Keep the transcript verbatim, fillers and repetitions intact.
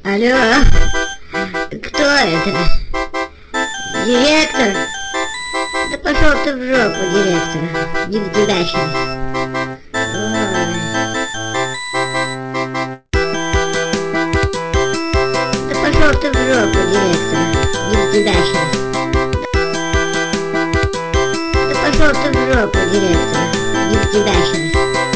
Алло, кто это? Директор? Да пошел ты в жопу, директор, не до тебя сейчас. Ой. Да пошел ты в жопу, директор, не до тебя сейчас. Да пошел ты в жопу, директор, не до тебя сейчас.